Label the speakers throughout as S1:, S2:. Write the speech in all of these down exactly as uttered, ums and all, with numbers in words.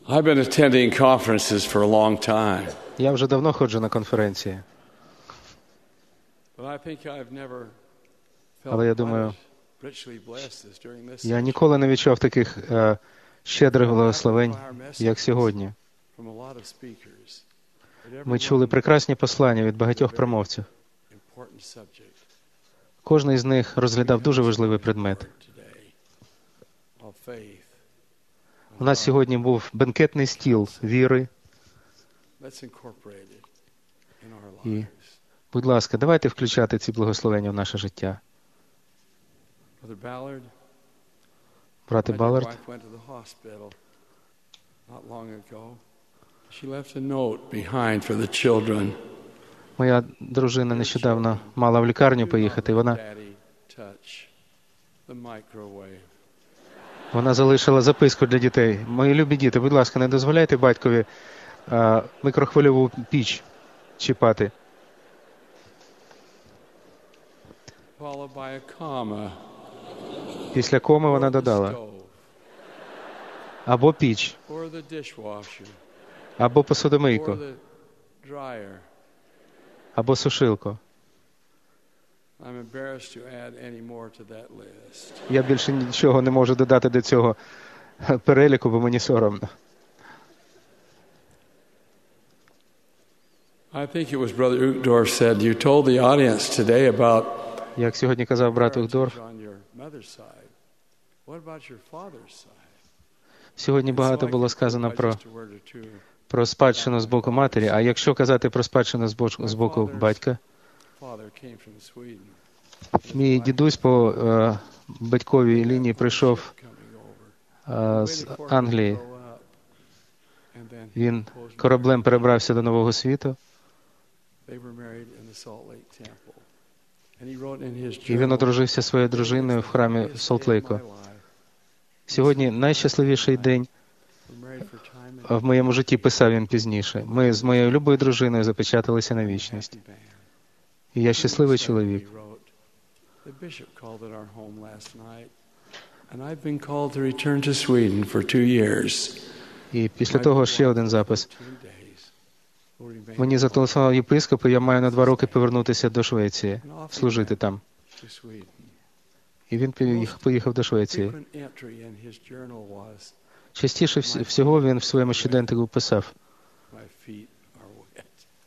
S1: I've been attending conferences for a long time.
S2: Я вже давно ходжу на конференції.
S1: But I think I've never felt
S2: Але я думаю,
S1: quite as richly blessed as during this
S2: я
S1: session.
S2: ніколи не відчував таких е, щедрих благословень, як сьогодні.
S1: From a lot of speakers. But
S2: Ми
S1: every
S2: чули
S1: one
S2: прекрасні послання від багатьох промовців.
S1: important subject
S2: Кожен із них розглядав дуже важливий предмет.
S1: today of faith.
S2: У нас сьогодні був бенкетний стіл віри.
S1: Let's incorporate it in our
S2: І,
S1: lives.
S2: будь ласка, давайте включати ці благословення в наше життя.
S1: Brother Ballard,
S2: Брате
S1: my dear
S2: Баллард,
S1: wife went to the hospital not long ago. She left a note behind for the children.
S2: моя дружина нещодавно мала в лікарню поїхати, і вона,
S1: Daddy, touch the microwave.
S2: вона залишила записку для дітей. Мої любі діти, будь ласка, не дозволяйте батькові а, микрохвильову піч чіпати.
S1: Followed by a comma.
S2: Після коми вона
S1: Or the
S2: додала
S1: stove,
S2: або піч,
S1: or the dishwasher,
S2: або
S1: or
S2: посудомийку,
S1: the dryer.
S2: або сушилку.
S1: I'm embarrassed to add any more to that list.
S2: Я більше нічого не можу додати до цього переліку, бо мені соромно.
S1: I think it was Brother Uchtdorf said, you told the audience today about
S2: Як сьогодні казав брат Ухдорф,
S1: on your mother's side. What about your father's side?
S2: сьогодні багато було сказано про, про спадщину з боку матері, а якщо казати про спадщину з боку, з боку батька,
S1: Father came from Sweden.
S2: мій дідусь по е, батьковій лінії прийшов
S1: Coming over.
S2: е, з Англії.
S1: Grow up. And then
S2: Він кораблем перебрався до Нового світу,
S1: they were married in the Salt Lake Temple. And he wrote in his
S2: і він
S1: journal,
S2: одружився зі своєю дружиною в храмі
S1: "This day of
S2: Солт-Лейку.
S1: my life,
S2: Сьогодні найщасливіший день
S1: we're married for time and
S2: в моєму житті, писав він пізніше. Ми з моєю любою дружиною запечаталися на вічність.
S1: happy band."
S2: І я щасливий чоловік.
S1: He wrote, "The bishop called at our home last night, and I've been called to return to Sweden for two years.
S2: І після того ще один запис.
S1: Two days will remain
S2: Мені зателефонував єпископ, і я маю на два роки повернутися до Швеції, служити там.
S1: to Sweden."
S2: І він поїхав, поїхав до Швеції.
S1: Frequent entry in his journal was,
S2: Частіше вс- всього він в своєму щоденнику писав:
S1: "My feet are wet."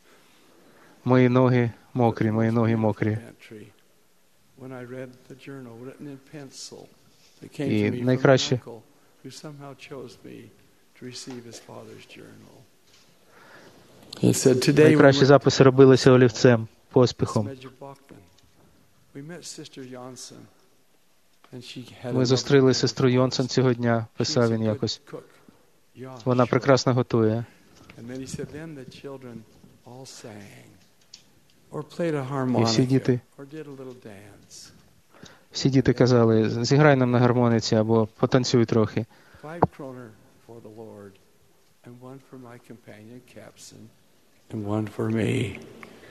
S2: «Мої ноги мокрі, мої ноги мокрі».
S1: Entry. When I read the journal written in pencil, that came
S2: І
S1: to me from an
S2: найкраще-
S1: uncle who somehow chose me to receive his father's journal. He said, "Today we
S2: Найкращі
S1: went
S2: записи робилися олівцем,
S1: to
S2: поспіхом.
S1: Smedje Bachman. We met Sister Janssen, and she had
S2: Ми
S1: a
S2: зустріли
S1: lovely
S2: сестру Йонсон цього дня, писав
S1: She's a
S2: він
S1: good
S2: якось.
S1: cook. Yeah,
S2: Вона
S1: sure.
S2: прекрасно готує.
S1: And then he said, then the children all sang, or played a
S2: І всі
S1: harmonica,
S2: діти,
S1: or did a little dance.
S2: всі діти казали: «Зіграй нам на гармониці» або «Потанцюй трохи».
S1: Five kroner for the Lord, and one for my companion Capson, and one for me.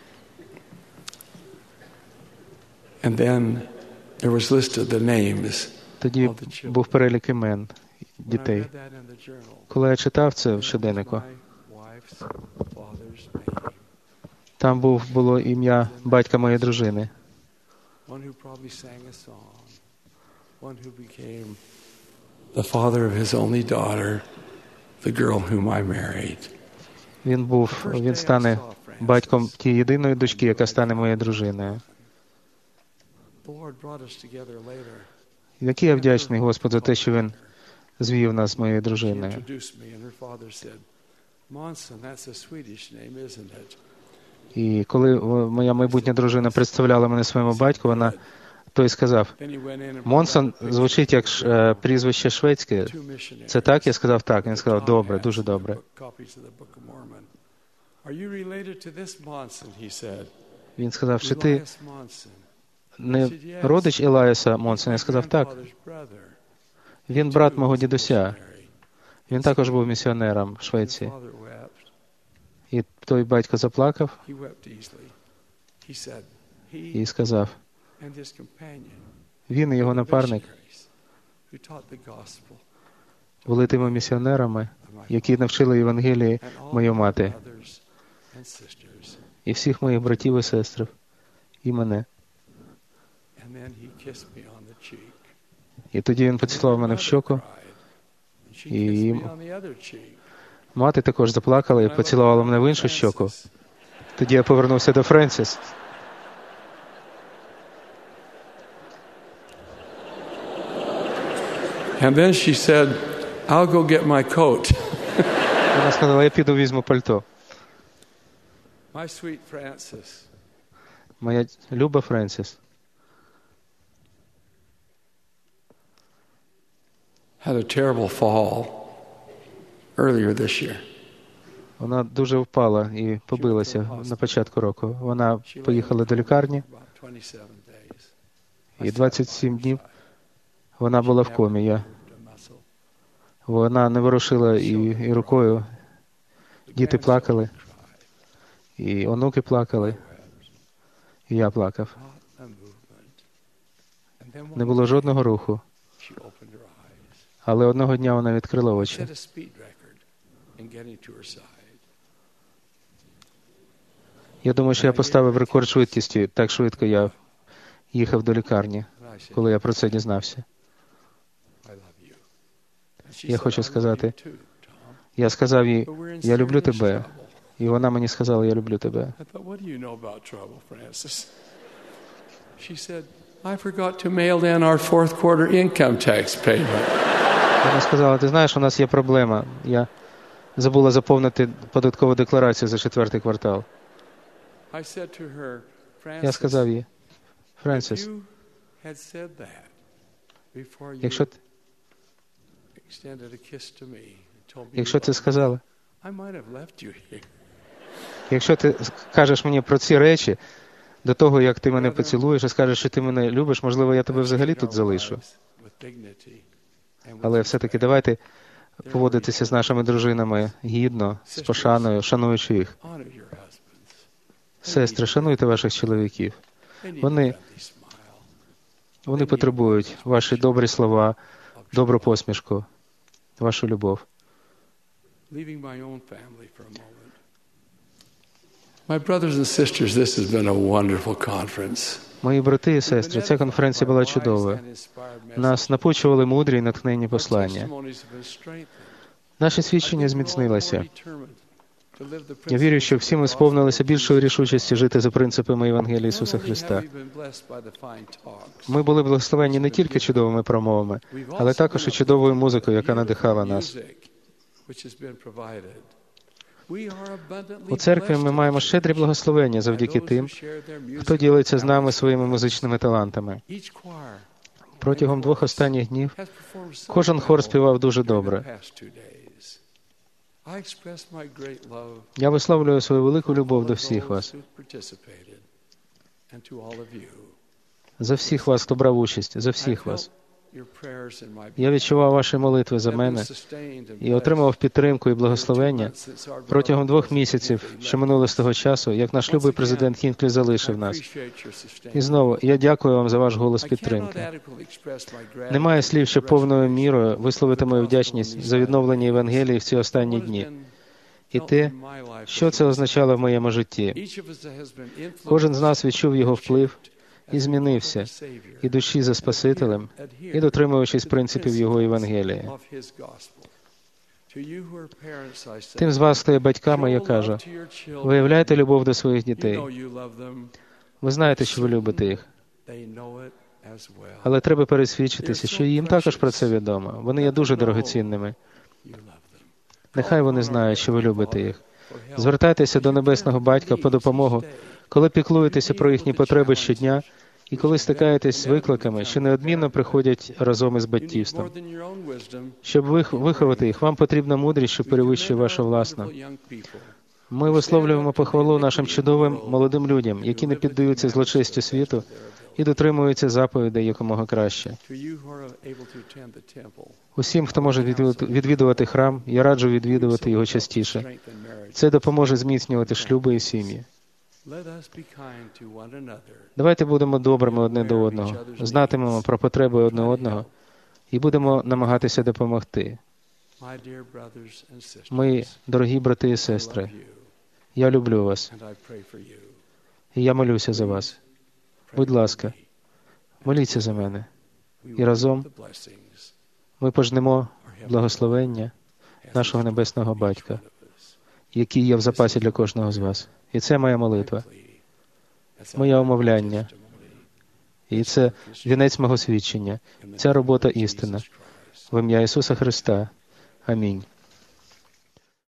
S1: And then there was listed the names.
S2: Тоді був перелік імен
S1: When I
S2: дітей.
S1: read that in the journal,
S2: Коли я читав це в
S1: that was
S2: щоденнику,
S1: my wife's father's name.
S2: там був, було ім'я батька моєї дружини.
S1: One who probably sang a song. One who became the father of his only daughter, the girl whom I married.
S2: Він був, він стане батьком тієї єдиної дочки, яка стане моєю дружиною.
S1: The Lord brought us together later.
S2: Який я вдячний Господу за те, що він звів нас з моєю
S1: She
S2: дружиною.
S1: introduced me, and her father said, "Monson, that's a Swedish name, isn't it?"
S2: І коли о, моя майбутня дружина представляла мене своєму батьку, вона той сказав:
S1: Then he went in and
S2: «Монсон звучить як ш- е, прізвище шведське.
S1: two missionaries.
S2: Це так?» Я сказав так. Він сказав:
S1: Tom
S2: «Добре,
S1: had
S2: дуже
S1: some
S2: добре».
S1: book- copies of the Book of Mormon. Are you related to this Monson? He said.
S2: Він сказав: «Чи ти
S1: Elias Monson.
S2: не родич Елаїса Монсона?» Я сказав: «Так».
S1: Grandfather's brother.
S2: Він брат мого
S1: He was a
S2: дідуся.
S1: missionary.
S2: Він також був місіонером в
S1: His
S2: Швеції.
S1: father wept.
S2: І той батько заплакав
S1: He wept easily. He said, he
S2: і сказав:
S1: and his companion,
S2: «Він і його напарник
S1: missionaries who taught the gospel
S2: були тими місіонерами,
S1: of my
S2: які навчили Євангелії мою мати, і всіх моїх братів і сестер, і мене. І тоді він поцілував мене в щоку, і мати також заплакала і поцілувала мене в іншу щоку. Тоді я повернувся до Френсіс.
S1: And then she said, I'll go get my coat.
S2: Вона сказала, я піду візьму пальто.
S1: My sweet Francis.
S2: Моя люба Френсіс
S1: had a terrible fall earlier this year.
S2: Вона дуже впала і побилася на початку року. Вона поїхала до лікарні, і двадцять сім днів вона була в комі. Я... Вона не ворушила і, і рукою. Діти плакали, і онуки плакали, і я плакав. Не було жодного руху. Але одного дня вона відкрила очі. Я думаю, що я поставив рекорд швидкості. Так швидко я їхав до лікарні, коли я про це дізнався. Я хочу сказати, я сказав їй, я люблю тебе. І вона мені сказала, я люблю тебе. Вона сказала, ти знаєш, у нас є проблема. Я забула заповнити податкову декларацію за четвертий квартал. Я сказав їй, Френсіс, якщо ти, якщо ти сказала, якщо ти кажеш мені про ці речі, до того, як ти мене поцілуєш і скажеш, що ти мене любиш, можливо, я тебе взагалі тут залишу. Але все-таки давайте поводитися з нашими дружинами гідно, з пошаною, шануючи їх. Сестри, шануйте ваших чоловіків. Вони, вони потребують ваші добрі слова, добру посмішку, вашу любов.
S1: My brothers and sisters, this has been a wonderful conference.
S2: Мої брати і сестри, ця конференція була чудовою. Нас напучували мудрі і натхненні послання. Наші свідчення зміцнилися. Я вірю, що всі ми сповнилися більшої рішучості жити за принципами Євангелія Ісуса Христа. Ми були благословені не тільки чудовими промовами, але також і чудовою музикою, яка надихала нас. У церкві ми маємо щедрі благословення завдяки тим, хто ділиться з нами своїми музичними талантами. Протягом двох останніх днів кожен хор співав дуже добре. Я висловлюю свою велику любов до всіх вас. За всіх вас, хто брав участь, за всіх вас. Я відчував ваші молитви за мене і отримав підтримку і благословення протягом двох місяців, що минули з того часу, як наш любий президент Хінклі залишив нас. І знову, я дякую вам за ваш голос підтримки. Немає слів, щоб повною мірою висловити мою вдячність за відновлення Євангелії в ці останні дні. І те, що це означало в моєму житті. Кожен з нас відчув його вплив, і змінився, ідучи за Спасителем, і дотримуючись принципів Його Євангелія. Тим з вас, хто є батьками, я кажу, виявляйте любов до своїх дітей. Ви знаєте, що ви любите їх. Але треба пересвідчитися, що їм також про це відомо. Вони є дуже дорогоцінними. Нехай вони знають, що ви любите їх. Звертайтеся до Небесного Батька по допомогу, коли піклуєтеся про їхні потреби щодня і коли стикаєтесь з викликами, що неодмінно приходять разом із батьківством. Щоб виховати їх, вам потрібна мудрість, що перевищує вашу власну. Ми висловлюємо похвалу нашим чудовим молодим людям, які не піддаються злочестю світу і дотримуються заповідей якомога краще. Усім, хто може відвідувати храм, я раджу відвідувати його частіше. Це допоможе зміцнювати шлюби і сім'ї. Давайте будемо добрими одне до одного, знатимемо про потреби одне одного і будемо намагатися допомогти. Мої дорогі брати і сестри, я люблю вас, і я молюся за вас. Будь ласка, моліться за мене. І разом ми пожнемо благословення нашого Небесного Батька, який є в запасі для кожного з вас. І це моя молитва, моє умовляння. І це вінець мого свідчення. Ця робота істина. В ім'я Ісуса Христа. Амінь.